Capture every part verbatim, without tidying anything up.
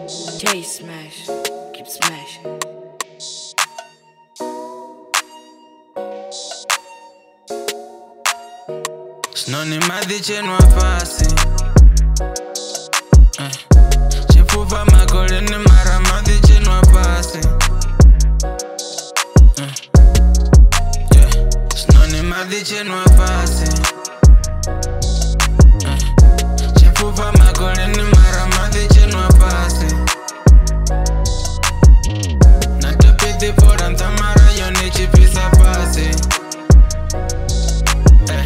J Smash, keep smashing. Snoni madiche nwa fasi eh. Chifufa makole ni mara madiche nwa fasi eh. Yeah. Snoni madiche nwa fasi eh. Chifufa makole ni mara madiche nwa fasi na tepiti pora ntamara yoni chipisa fasi eh.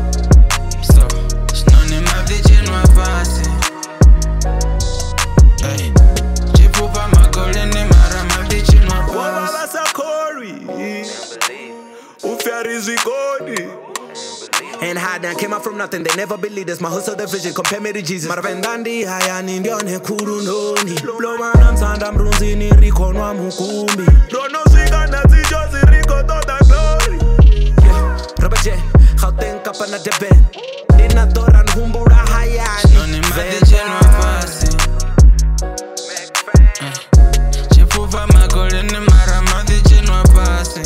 And hard and came out from nothing, they never believed us. My hustle, the vision, compare me to Jesus. Maravendandi, haya nindione kurunoni. Blomana msanda mrunzi ni riko nwa mukumbi. Rono siga na tijozi riko toda glory. Yeah, Rabaje, Gauteng kapa na deben. Dina doran humbura hayani. Snoni madiche nwa fasi Chifufa makole ni mara madiche nwa fasi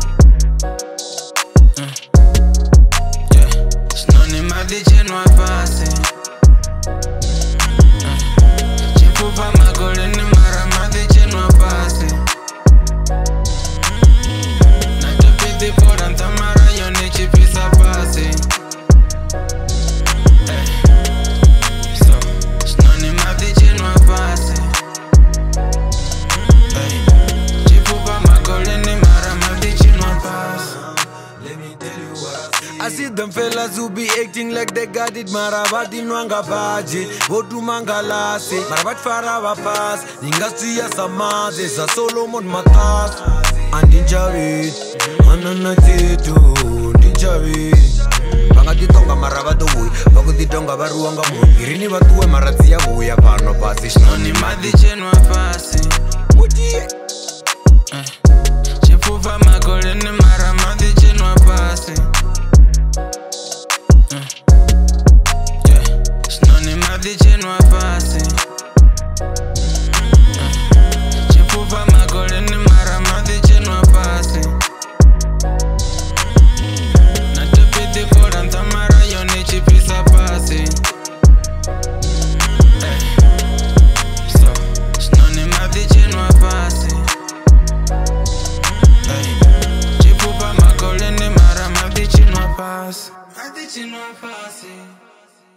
Madiche nwa fasi Chifufa makole ni mara madiche nwa fasi na tepiti pora ntamara yoni chipisa fasi So, snoni madiche nwa fasi Chifufa makole ni mara madiche nwa fasi. I see them fellas who be acting like they got it. Marabati nwanga baji, votu mangalasi. Marabati farawa pass, ingasti ya samaze sa Solomon matas. Andinjawi, anana titu, andinjawi. Bangati tonga marabato bui, baguti tonga baruanga mu. Irini batuwe maradzi ya buya pano pasi. Snoni madiche nwa fasi Muti.